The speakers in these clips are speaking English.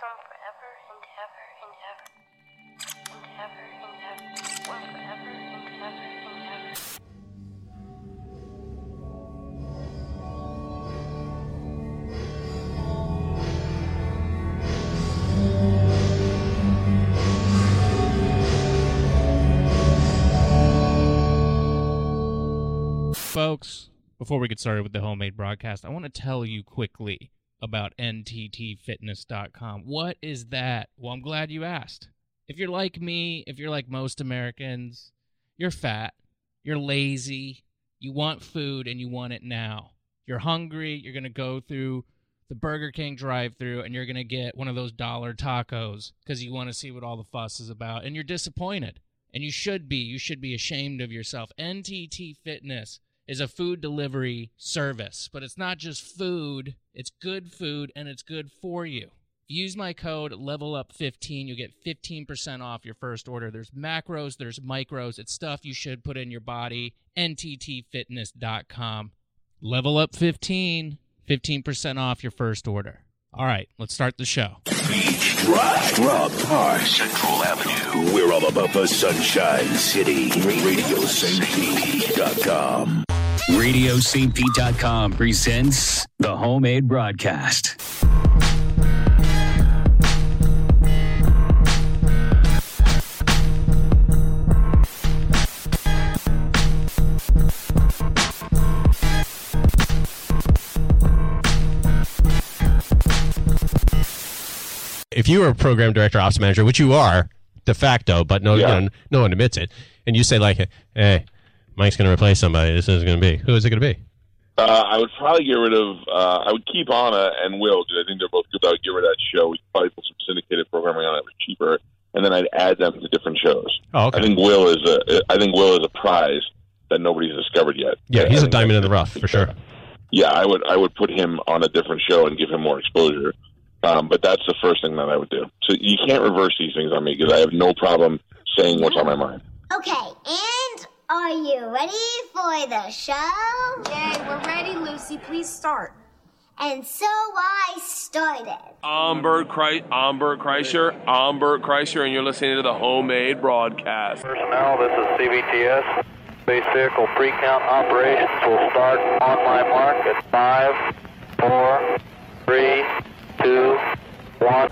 from forever and ever and ever. And ever and ever. One forever and ever and ever. Folks, before we get started with the homemade broadcast, I want to tell you quickly about NTTfitness.com. What is that? Well, I'm glad you asked. If you're like me, if you're like most Americans, you're fat, you're lazy, you want food, and you want it now. You're hungry, you're going to go through the Burger King drive-thru, and you're going to get one of those dollar tacos because you want to see what all the fuss is about, and you're disappointed. And you should be. You should be ashamed of yourself. NTT Fitness is a food delivery service, but it's not just food, it's good food, and it's good for you. If you use my code LEVELUP15, you'll get 15% off your first order. There's macros, there's micros, it's stuff you should put in your body. NTTfitness.com. LEVELUP15, 15% off your first order. All right, let's start the show. Beach Drive, Rock Park, Central Avenue. We're all about the Sunshine City. RadioStPete.com. RadioStPete.com presents the homemade broadcast. If you were a program director, ops manager, which you are de facto, but no one admits it, and you say like, "Hey, Mike's going to replace somebody. This is going to be. Who is it going to be?" I would probably get rid of. I would keep Anna and Will because I think they're both good. I would get rid of that show. We'd probably put some syndicated programming on it was cheaper, and then I'd add them to different shows. Oh, okay. I think Will is a prize that nobody's discovered yet. Yeah, he's a diamond in the rough for sure. Yeah, I would put him on a different show and give him more exposure. But that's the first thing that I would do. So you can't reverse these things on me because I have no problem saying what's on my mind. Okay, and are you ready for the show? Yay, we're ready, Lucy. Please start. And so I started. I'm Bert Kreischer, and you're listening to the homemade broadcast. Personnel, this is CVTS. Space vehicle pre-count operations will start on my mark at 5, 4, 3, 2, 1.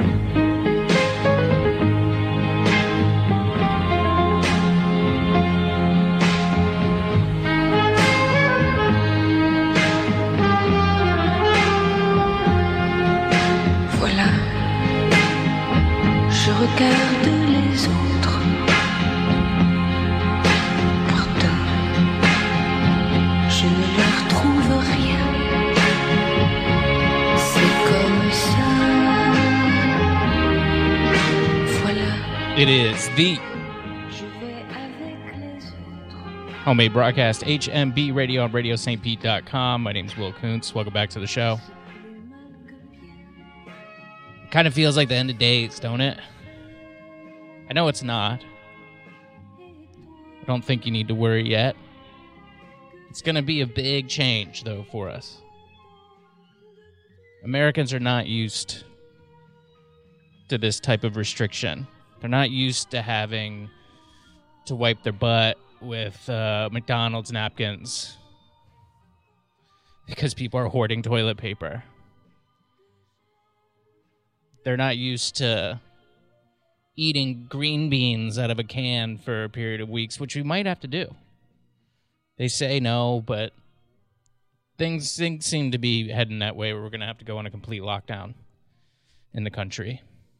Voilà, je regarde les autres. Pourtant, je ne leur trouve rien. C'est comme ça. Voilà. It is the homemade broadcast, HMB Radio on RadioStPete.com. My name's Will Kuntz. Welcome back to the show. Kind of feels like the end of days, don't it? I know it's not. I don't think you need to worry yet. It's going to be a big change, though, for us. Americans are not used to this type of restriction. They're not used to having to wipe their butt with McDonald's napkins because people are hoarding toilet paper. They're not used to eating green beans out of a can for a period of weeks, which we might have to do. They say no, but things seem to be heading that way where we're going to have to go on a complete lockdown in the country.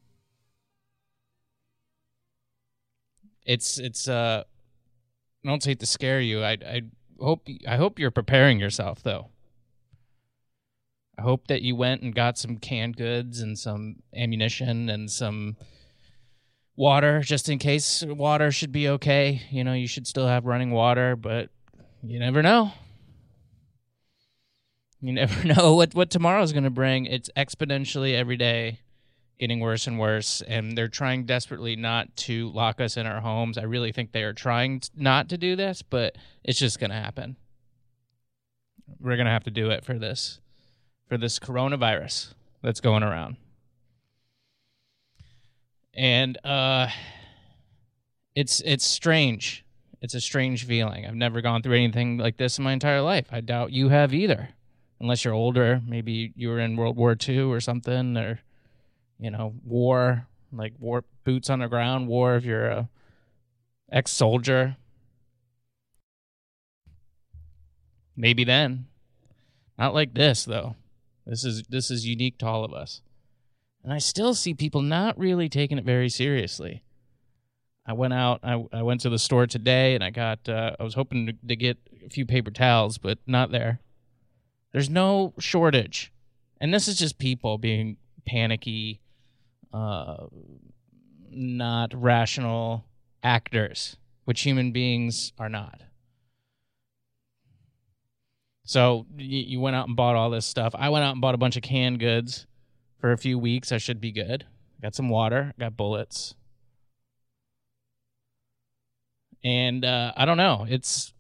It's I don't hate to scare you. I hope you're preparing yourself, though. I hope that you went and got some canned goods and some ammunition and some water, just in case. Water should be okay. You know, you should still have running water, but you never know. You never know what tomorrow's going to bring. It's exponentially every day getting worse and worse, and they're trying desperately not to lock us in our homes. I really think they are trying not to do this, but it's just going to happen. We're going to have to do it for this coronavirus that's going around. And it's strange. It's a strange feeling. I've never gone through anything like this in my entire life. I doubt you have either. Unless you're older, maybe you were in World War II or something, or, war, like war, boots on the ground war if you're a ex-soldier. Maybe then. Not like this, though. This is unique to all of us. And I still see people not really taking it very seriously. I went out, I went to the store today, and I was hoping to get a few paper towels, but not there. There's no shortage. And this is just people being panicky, not rational actors, which human beings are not. So you went out and bought all this stuff. I went out and bought a bunch of canned goods for a few weeks. I should be good. Got some water, got bullets. And I don't know. It's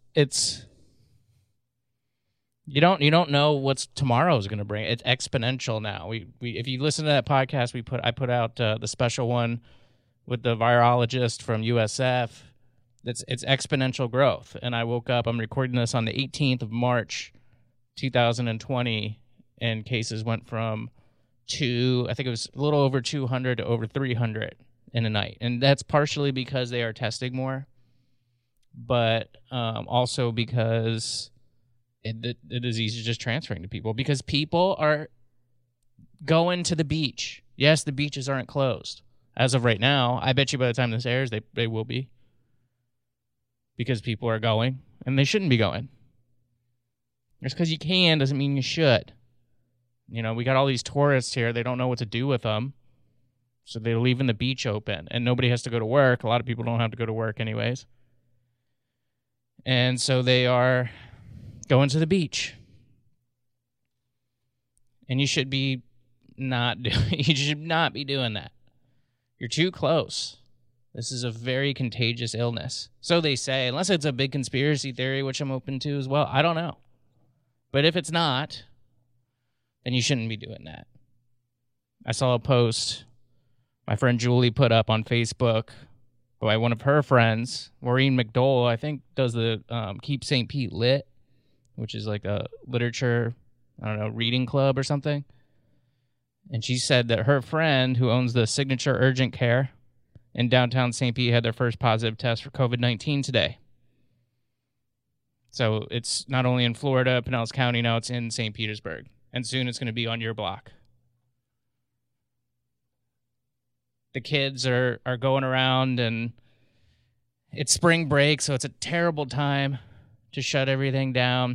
you don't know what's tomorrow's going to bring. It's exponential now. We if you listen to that podcast I put out the special one with the virologist from USF. It's exponential growth. And I woke up. I'm recording this on the 18th of March, 2020, and cases went from I think it was a little over 200 to over 300 in a night. And that's partially because they are testing more, but also because the disease is just transferring to people, because people are going to the beach. Yes, the beaches aren't closed as of right now. I bet you by the time this airs, they will be, because people are going, and they shouldn't be going. Just because you can doesn't mean you should. We got all these tourists here. They don't know what to do with them, so they're leaving the beach open, and nobody has to go to work. A lot of people don't have to go to work anyways. And so they are going to the beach. And you should not be doing that. You're too close. This is a very contagious illness. So they say, unless it's a big conspiracy theory, which I'm open to as well. I don't know. But if it's not, then you shouldn't be doing that. I saw a post my friend Julie put up on Facebook by one of her friends, Maureen McDowell, I think does the Keep St. Pete Lit, which is like a literature, reading club or something. And she said that her friend, who owns the Signature Urgent Care in downtown St. Pete, had their first positive test for COVID-19 today. So it's not only in Florida, Pinellas County, now it's in St. Petersburg. And soon it's going to be on your block. The kids are going around, and it's spring break, so it's a terrible time to shut everything down.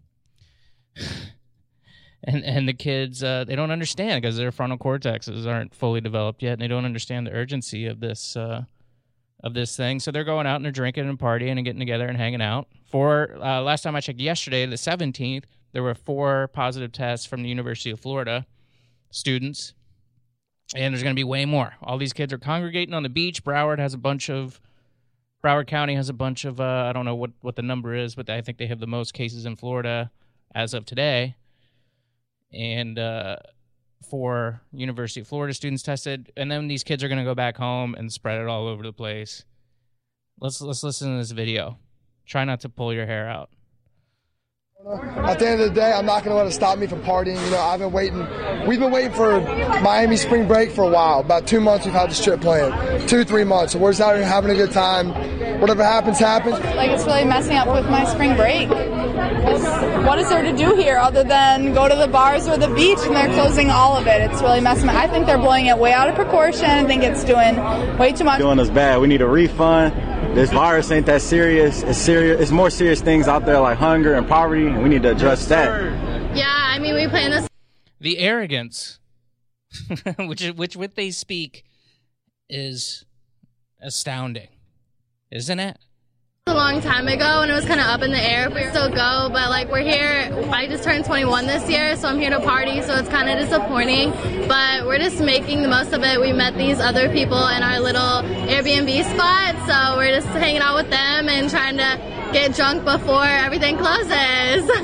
And the kids, they don't understand because their frontal cortexes aren't fully developed yet, and they don't understand the urgency of this thing. So they're going out and they're drinking and partying and getting together and hanging out. Last time I checked yesterday, the 17th, there were 4 positive tests from the University of Florida students, and there's going to be way more. All these kids are congregating on the beach. Broward County has a bunch of, I don't know what the number is, but I think they have the most cases in Florida as of today. And 4 University of Florida students tested, and then these kids are going to go back home and spread it all over the place. Let's listen to this video. Try not to pull your hair out. At the end of the day, I'm not going to let it stop me from partying. We've been waiting for Miami spring break for a while. About 2 months we've had this trip planned. 2-3 months. So we're just out here having a good time. Whatever happens, happens. It's really messing up with my spring break. What is there to do here other than go to the bars or the beach, and they're closing all of it? It's really messing up. I think they're blowing it way out of proportion. I think it's doing way too much. Doing us bad. We need a refund. This virus ain't that serious. It's serious. It's more serious things out there like hunger and poverty, and we need to address that. Yeah, we plan this. The arrogance, which what they speak, is astounding, isn't it? A long time ago, and it was kind of up in the air if we still go, but we're here. I just turned 21 this year, so I'm here to party, so it's kind of disappointing, but we're just making the most of it. We met these other people in our little Airbnb spot, so we're just hanging out with them and trying to get drunk before everything closes.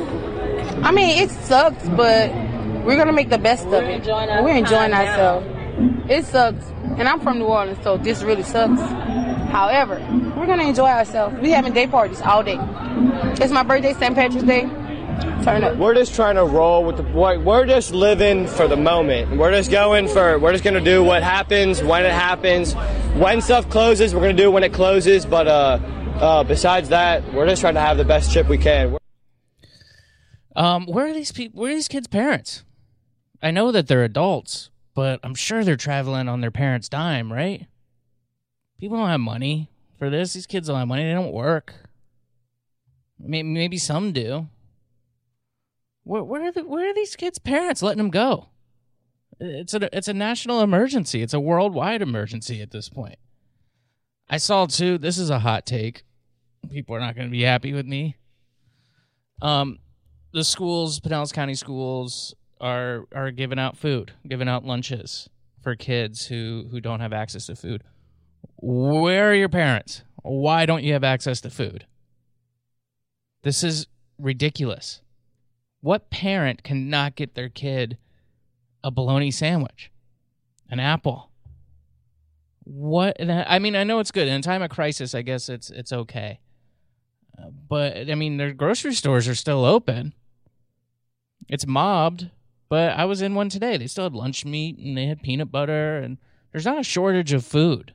It sucks, but we're gonna make the best of it. We're enjoying ourselves. it sucks. And I'm from New Orleans, so this really sucks. However, we're going to enjoy ourselves. We having day parties all day. It's my birthday, St. Patrick's Day. Turn up. We're just trying to roll with we're just living for the moment. We're just going to do what happens when it happens. When stuff closes, we're going to do it when it closes. But besides that, we're just trying to have the best trip we can. Where are these people? Where are these kids' parents? I know that they're adults, but I'm sure they're traveling on their parents' dime, right? People don't have money for this. These kids don't have money. They don't work. Maybe some do. Where are these kids' parents letting them go? It's a national emergency. It's a worldwide emergency at this point. I saw too. This is a hot take. People are not going to be happy with me. The schools, Pinellas County schools, are giving out food, giving out lunches for kids who don't have access to food. Where are your parents? Why don't you have access to food? This is ridiculous. What parent cannot get their kid a bologna sandwich, an apple? What? I mean, I know it's good. In a time of crisis, I guess it's okay. But, I mean, their grocery stores are still open. It's mobbed, but I was in one today. They still had lunch meat, and they had peanut butter, and there's not a shortage of food.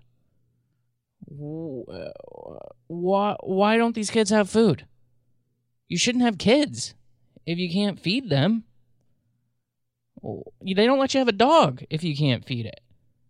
Why don't these kids have food? You shouldn't have kids if you can't feed them. They don't let you have a dog if you can't feed it.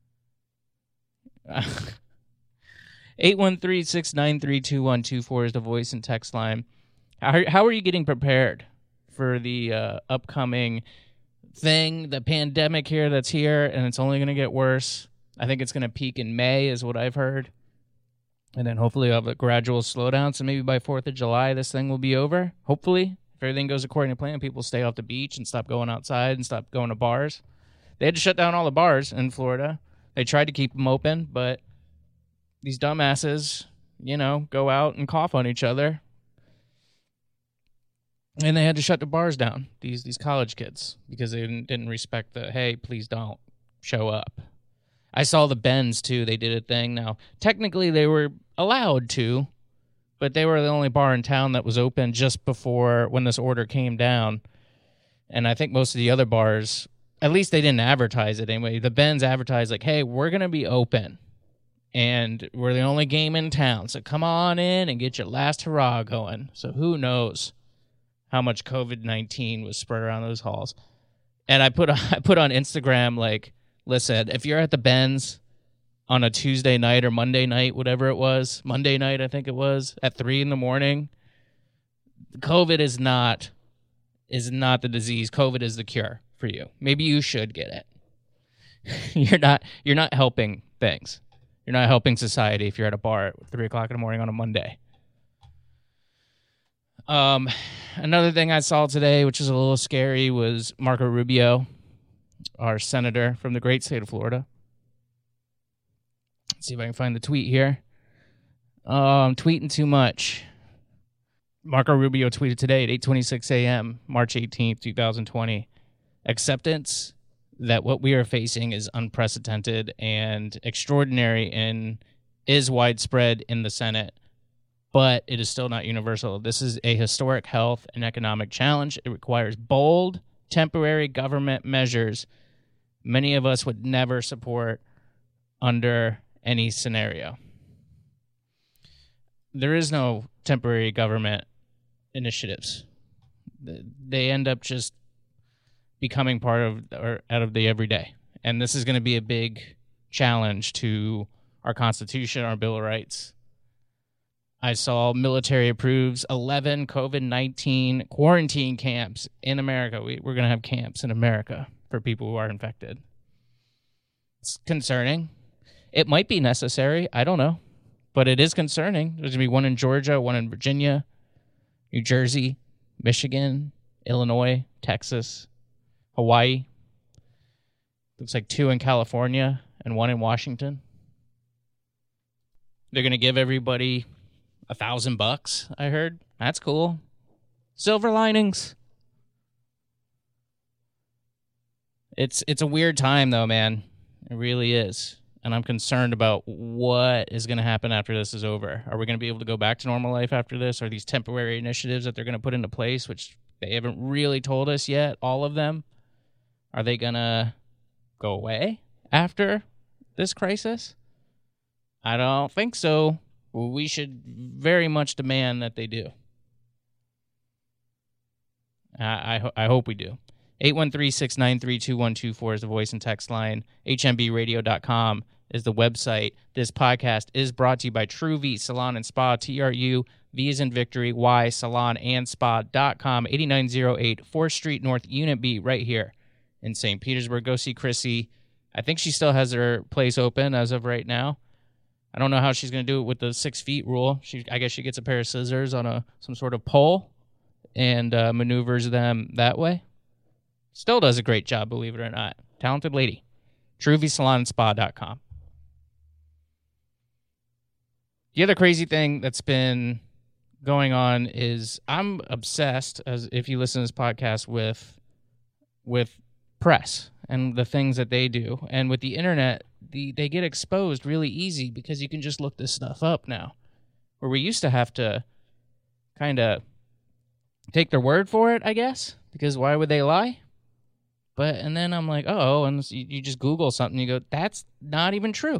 813-693-2124 is the voice and text line. How are you getting prepared for the upcoming thing, the pandemic here that's here, and it's only going to get worse? I think it's going to peak in May is what I've heard. And then hopefully we'll have a gradual slowdown, so maybe by 4th of July this thing will be over, hopefully. If everything goes according to plan, people stay off the beach and stop going outside and stop going to bars. They had to shut down all the bars in Florida. They tried to keep them open, but these dumbasses, go out and cough on each other. And they had to shut the bars down, these college kids, because they didn't respect the, hey, please don't show up. I saw the Bends, too. They did a thing. Now, technically, they were allowed to, but they were the only bar in town that was open just before when this order came down. And I think most of the other bars, at least they didn't advertise it anyway. The Bends advertised like, hey, we're going to be open, and we're the only game in town, so come on in and get your last hurrah going. So who knows how much COVID-19 was spread around those halls. And I put on Instagram, like, listen, if you're at the Benz on a Tuesday night or Monday night, whatever it was, Monday night I think it was, at 3 a.m, COVID is not the disease. COVID is the cure for you. Maybe you should get it. You're not helping things. You're not helping society if you're at a bar at 3 o'clock in the morning on a Monday. Another thing I saw today, which is a little scary, was Marco Rubio, our senator from the great state of Florida. Let's see if I can find the tweet here. I'm tweeting too much. Marco Rubio tweeted today at 8:26 a.m., March 18th, 2020. Acceptance that what we are facing is unprecedented and extraordinary and is widespread in the Senate, but it is still not universal. This is a historic health and economic challenge. It requires bold, temporary government measures many of us would never support under any scenario. There is no temporary government initiatives. They end up just becoming part of or out of the everyday. And this is going to be a big challenge to our Constitution, our Bill of Rights. I saw military approves 11 COVID-19 quarantine camps in America. We're going to have camps in America for people who are infected. It's concerning. It might be necessary. I don't know. But it is concerning. There's going to be one in Georgia, one in Virginia, New Jersey, Michigan, Illinois, Texas, Hawaii. Looks like 2 in California and 1 in Washington. They're going to give everybody $1,000, I heard. That's cool. Silver linings. It's a weird time, though, man. It really is. And I'm concerned about what is going to happen after this is over. Are we going to be able to go back to normal life after this? Are these temporary initiatives that they're going to put into place, which they haven't really told us yet, all of them, are they going to go away after this crisis? I don't think so. We should very much demand that they do. I hope we do. 813-693-2124 is the voice and text line. HMBradio.com is the website. This podcast is brought to you by True V Salon and Spa, TRU, V as in Victory, Y, Salon and Spa.com, 8908 4th Street North, Unit B, right here in St. Petersburg. Go see Chrissy. I think she still has her place open as of right now. I don't know how she's going to do it with the 6 feet rule. I guess she gets a pair of scissors on some sort of pole and maneuvers them that way. Still does a great job, believe it or not. Talented lady. TrueVSalonSpa.com. The other crazy thing that's been going on is I'm obsessed, as if you listen to this podcast, with press and the things that they do. And with the internet, they get exposed really easy because you can just look this stuff up now. Where we used to have to kind of take their word for it, I guess, because why would they lie? And then I'm like, and you just Google something, you go, that's not even true.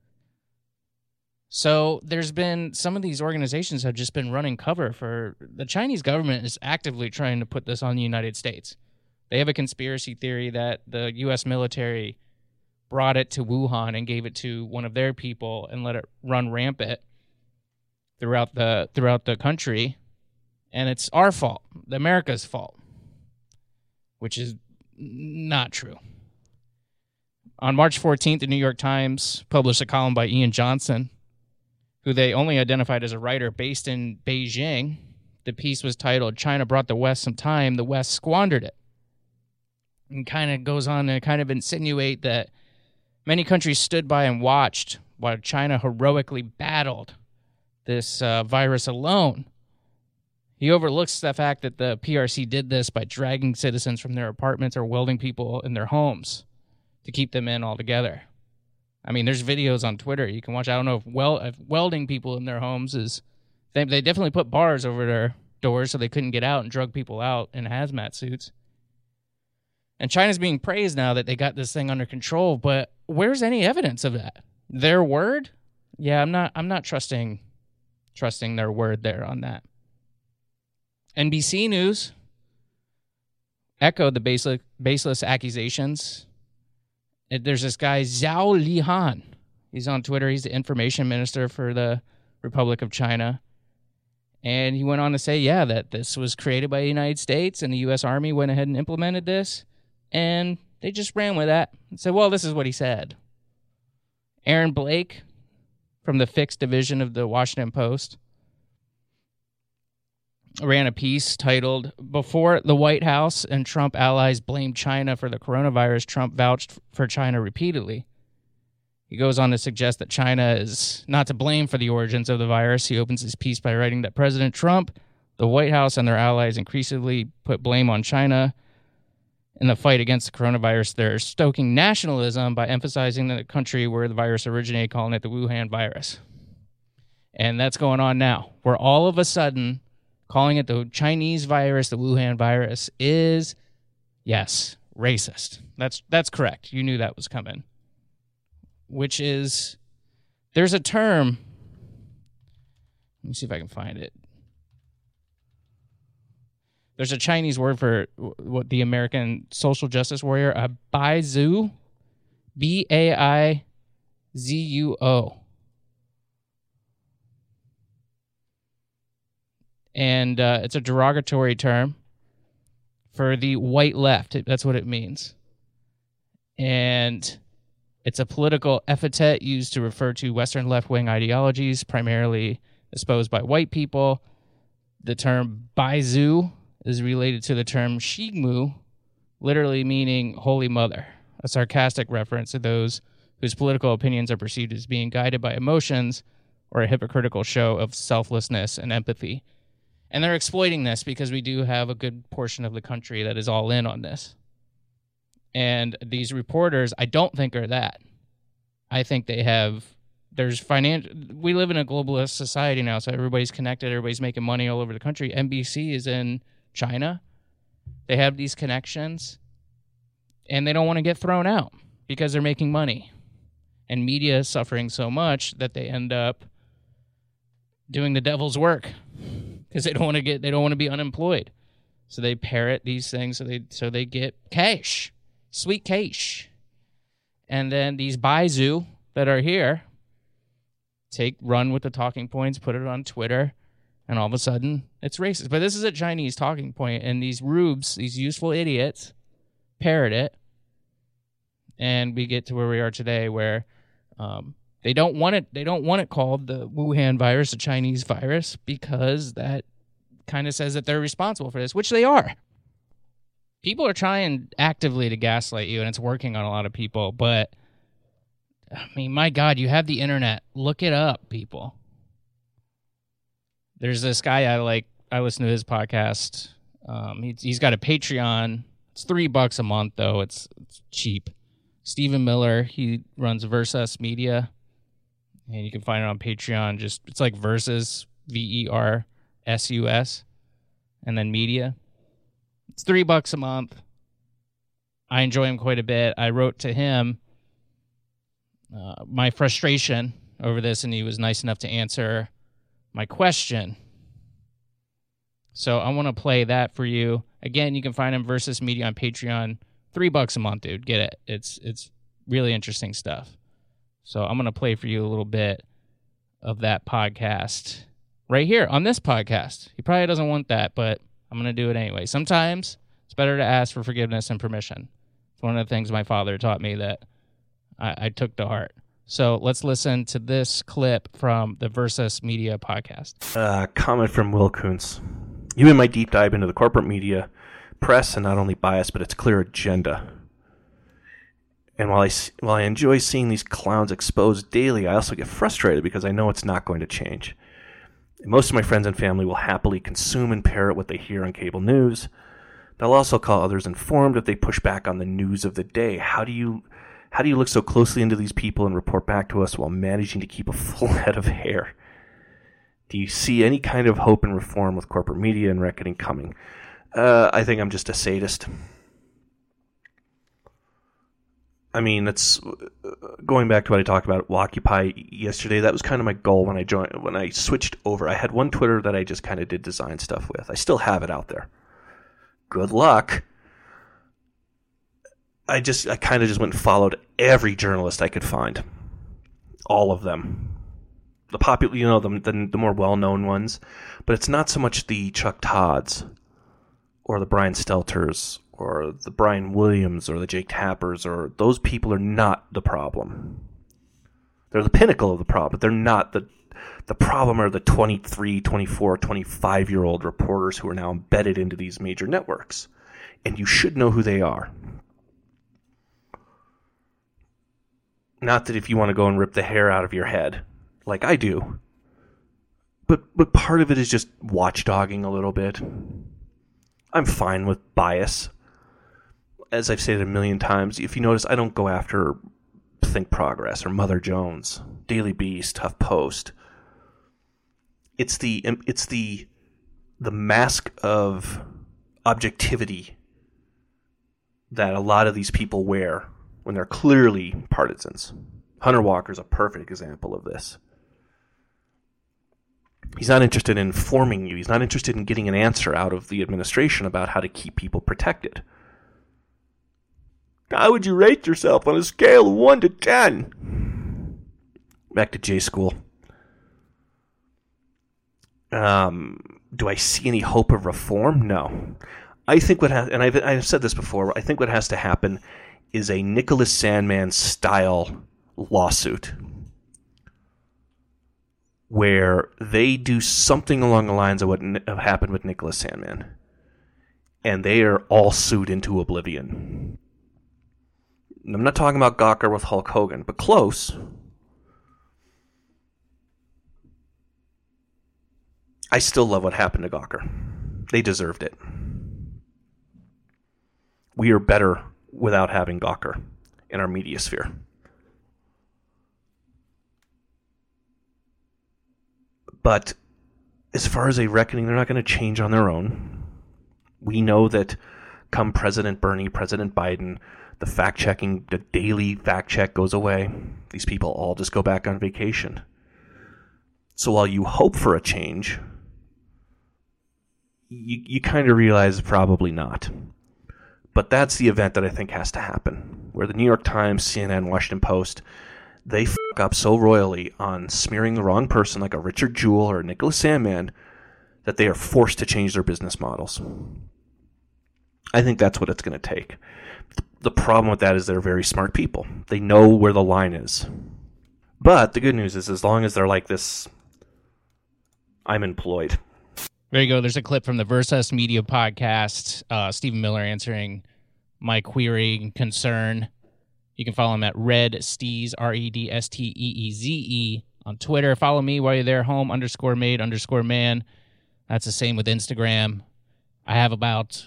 So there's been, some of these organizations have just been running cover for, the Chinese government is actively trying to put this on the United States. They have a conspiracy theory that the U.S. military brought it to Wuhan and gave it to one of their people and let it run rampant throughout the country. And it's our fault, America's fault, which is not true. On March 14th, the New York Times published a column by Ian Johnson, who they only identified as a writer based in Beijing. The piece was titled, "China Brought the West Some Time, the West Squandered It." And kind of goes on to kind of insinuate that many countries stood by and watched while China heroically battled this virus alone. He overlooks the fact that the PRC did this by dragging citizens from their apartments or welding people in their homes to keep them in altogether. I mean, there's videos on Twitter you can watch. I don't know if welding people in their homes is... They definitely put bars over their doors so they couldn't get out and drug people out in hazmat suits. And China's being praised now that they got this thing under control, but where's any evidence of that? Their word? Yeah, I'm not trusting their word there on that. NBC News echoed the baseless accusations. There's this guy, Zhao Lihan. He's on Twitter. He's the information minister for the Republic of China. And he went on to say, that this was created by the United States and the U.S. Army went ahead and implemented this. And they just ran with that and said, well, this is what he said. Aaron Blake from the Fixed Division of the Washington Post ran a piece titled, "Before the White House and Trump allies blamed China for the coronavirus, Trump vouched for China repeatedly." He goes on to suggest that China is not to blame for the origins of the virus. He opens his piece by writing that President Trump, the White House, and their allies increasingly put blame on China in the fight against the coronavirus. They're stoking nationalism by emphasizing the country where the virus originated, calling it the Wuhan virus. And that's going on now. We're all of a sudden calling it the Chinese virus, the Wuhan virus, is, yes, racist. That's correct. You knew that was coming. Which is, there's a term, let me see if I can find it. There's a Chinese word for what the American social justice warrior, a Baizu, B-A-I-Z-U-O. And it's a derogatory term for the white left. That's what it means. And it's a political epithet used to refer to Western left-wing ideologies, primarily espoused by white people. The term Baizu is related to the term Shigmu, literally meaning Holy Mother, a sarcastic reference to those whose political opinions are perceived as being guided by emotions or a hypocritical show of selflessness and empathy. And they're exploiting this because we do have a good portion of the country that is all in on this. And these reporters, I don't think are that. I think there's we live in a globalist society now, so everybody's connected, everybody's making money all over the country. NBC is in China. They have these connections, and they don't want to get thrown out because they're making money. And media is suffering so much that they end up doing the devil's work because they don't want to be unemployed. So they parrot these things so they get cash, sweet cash. And then these Baizu that are here run with the talking points, put it on Twitter, and all of a sudden it's racist. But this is a Chinese talking point, and these rubes, these useful idiots, parrot it, and we get to where we are today, where they don't want it. They don't want it called the Wuhan virus, the Chinese virus, because that kind of says that they're responsible for this, which they are. People are trying actively to gaslight you, and it's working on a lot of people. But I mean, my God, you have the internet. Look it up, people. There's this guy I like. I listen to his podcast. He's got a Patreon. It's $3 a month, though. It's cheap. Stephen Miller, he runs Versus Media, and you can find it on Patreon. It's like Versus, VERSUS, and then Media. It's $3 a month. I enjoy him quite a bit. I wrote to him my frustration over this, and he was nice enough to answer my question. So I want to play that for you. Again, you can find him Versus Media on Patreon. $3 a month, dude. Get it. It's really interesting stuff. So I'm going to play for you a little bit of that podcast right here on this podcast. He probably doesn't want that, but I'm going to do it anyway. Sometimes it's better to ask for forgiveness and permission. It's one of the things my father taught me that I took to heart. So let's listen to this clip from the Versus Media podcast. Comment from Will Kuntz. You in my deep dive into the corporate media press, and not only bias, but its clear agenda. And while I enjoy seeing these clowns exposed daily, I also get frustrated because I know it's not going to change. And most of my friends and family will happily consume and parrot what they hear on cable news. They'll also call others informed if they push back on the news of the day. How do you look so closely into these people and report back to us while managing to keep a full head of hair? Do you see any kind of hope and reform with corporate media and reckoning coming? I think I'm just a sadist. I mean, that's going back to what I talked about Occupy yesterday. That was kind of my goal when I switched over. I had one Twitter that I just kind of did design stuff with. I still have it out there. Good luck. I kind of just went and followed every journalist I could find. All of them. The popular, the more well-known ones. But it's not so much the Chuck Todds or the Brian Stelters or the Brian Williams or the Jake Tappers, or those people are not the problem. They're the pinnacle of the problem, but they're not the problem are the 23, 24, 25-year-old reporters who are now embedded into these major networks. And you should know who they are. Not that if you want to go and rip the hair out of your head, like I do. But part of it is just watchdogging a little bit. I'm fine with bias. As I've said a million times, if you notice, I don't go after Think Progress or Mother Jones, Daily Beast, HuffPost. It's the mask of objectivity that a lot of these people wear when they're clearly partisans. Hunter Walker's a perfect example of this. He's not interested in informing you. He's not interested in getting an answer out of the administration about how to keep people protected. How would you rate yourself on a scale of 1 to 10? Back to J-School. Do I see any hope of reform? No. I think and I've said this before, I think what has to happen is a Nicholas Sandmann-style lawsuit where they do something along the lines of what happened with Nicholas Sandmann, and they are all sued into oblivion. I'm not talking about Gawker with Hulk Hogan, but close. I still love what happened to Gawker. They deserved it. We are better without having Gawker in our media sphere. But as far as a reckoning, they're not going to change on their own. We know that come President Bernie, President Biden, the fact-checking, the daily fact-check goes away. These people all just go back on vacation. So while you hope for a change, you kind of realize probably not. But that's the event that I think has to happen, where the New York Times, CNN, Washington Post, they fuck up so royally on smearing the wrong person like a Richard Jewell or a Nicholas Sandmann that they are forced to change their business models. I think that's what it's going to take. The problem with that is they're very smart people. They know where the line is. But the good news is, as long as they're like this, I'm employed. There you go. There's a clip from the Versus Media podcast. Stephen Miller answering my query and concern. You can follow him at Red Steeze, REDSTEEZE on Twitter. Follow me while you're there, home_made_man. That's the same with Instagram. I have about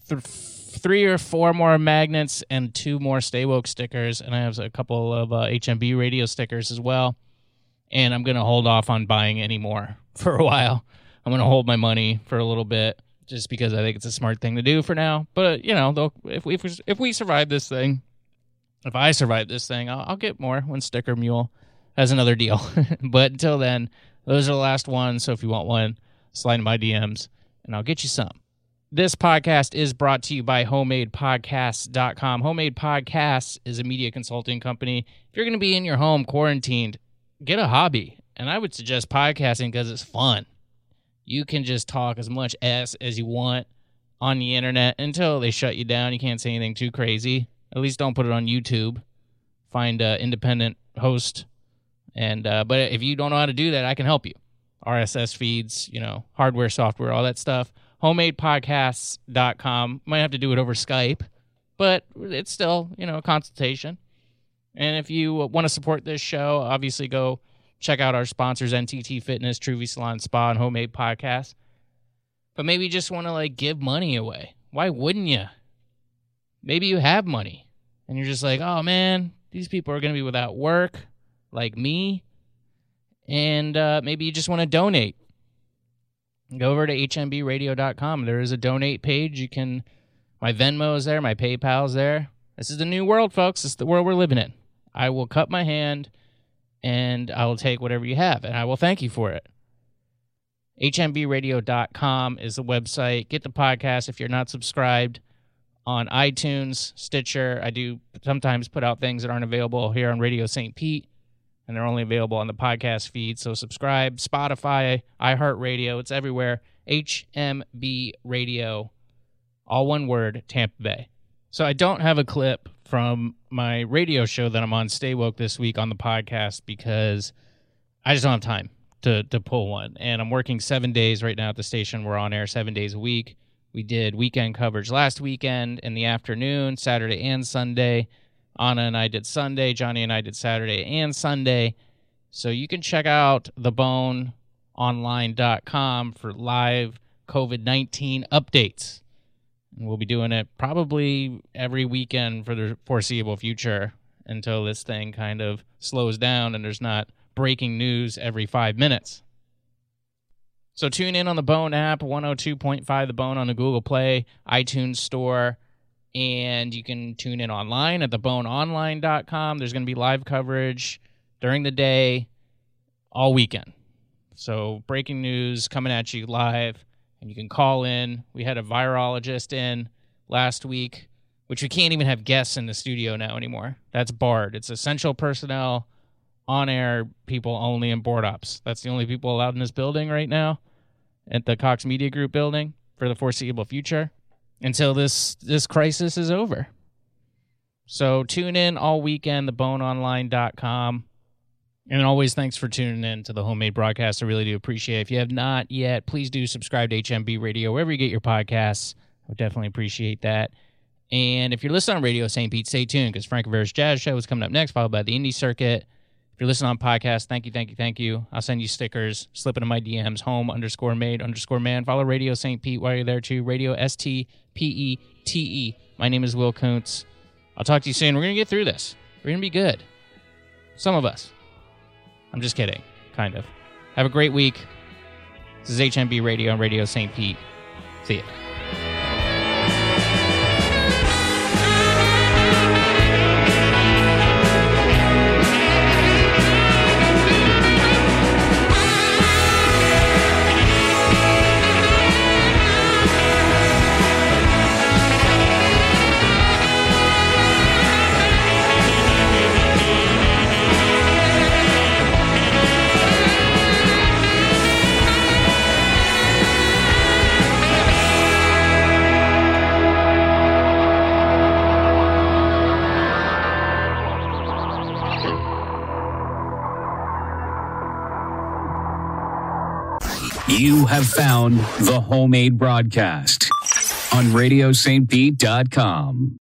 3 or 4 more magnets and 2 more Stay Woke stickers, and I have a couple of HMB radio stickers as well. And I'm going to hold off on buying any more for a while. I'm going to hold my money for a little bit just because I think it's a smart thing to do for now. But, you know, if we survive this thing, if I survive this thing, I'll get more when Sticker Mule has another deal. But until then, those are the last ones. So if you want one, slide in my DMs and I'll get you some. This podcast is brought to you by HomemadePodcasts.com. Homemade Podcasts is a media consulting company. If you're going to be in your home quarantined, get a hobby. And I would suggest podcasting because it's fun. You can just talk as much as you want on the internet until they shut you down. You can't say anything too crazy. At least don't put it on YouTube. Find an independent host. And but if you don't know how to do that, I can help you. RSS feeds, hardware, software, all that stuff. HomemadePodcasts.com. Might have to do it over Skype, but it's still, a consultation. And if you want to support this show, obviously go check out our sponsors, NTT Fitness, Truvy Salon Spa, and Homemade Podcast. But maybe you just want to, give money away. Why wouldn't you? Maybe you have money, and you're just like, oh, man, these people are going to be without work, like me, and maybe you just want to donate. Go over to hmbradio.com. There is a donate page. My Venmo is there, my PayPal is there. This is the new world, folks. This is the world we're living in. I will cut my hand, and I will take whatever you have, and I will thank you for it. hmbradio.com is the website. Get the podcast if you're not subscribed on iTunes, Stitcher. I do sometimes put out things that aren't available here on Radio St. Pete, and they're only available on the podcast feed. So subscribe. Spotify, iHeartRadio, it's everywhere. HMB Radio, all one word, Tampa Bay. So I don't have a clip from my radio show that I'm on, Stay Woke, this week on the podcast because I just don't have time to pull one. And I'm working 7 days right now at the station. We're on air 7 days a week. We did weekend coverage last weekend in the afternoon, Saturday and Sunday. Anna and I did Sunday. Johnny and I did Saturday and Sunday. So you can check out theboneonline.com for live COVID-19 updates. And we'll be doing it probably every weekend for the foreseeable future until this thing kind of slows down and there's not breaking news every 5 minutes. So tune in on the Bone app, 102.5 The Bone on the Google Play, iTunes Store, and you can tune in online at theboneonline.com. There's going to be live coverage during the day all weekend. So breaking news coming at you live, and you can call in. We had a virologist in last week, which we can't even have guests in the studio now anymore. That's barred. It's essential personnel, on-air people only, and board ops. That's the only people allowed in this building right now at the Cox Media Group building for the foreseeable future until this crisis is over. So tune in all weekend, theboneonline.com. And always thanks for tuning in to the Homemade Broadcast. I really do appreciate it. If you have not yet, please do subscribe to HMB Radio, wherever you get your podcasts. I would definitely appreciate that. And if you're listening on Radio St. Pete, stay tuned because Frank Rivera's Jazz Show is coming up next, followed by the Indie Circuit. If you're listening on podcast, thank you. I'll send you stickers. Slip into my DMs, home_made_man. Follow Radio St. Pete while you're there too. Radio STPETE. My name is Will Kuntz. I'll talk to you soon. We're going to get through this. We're going to be good. Some of us. I'm just kidding. Kind of. Have a great week. This is HMB Radio and Radio St. Pete. See ya. You have found the Homemade Broadcast on RadioSt.Pete.com.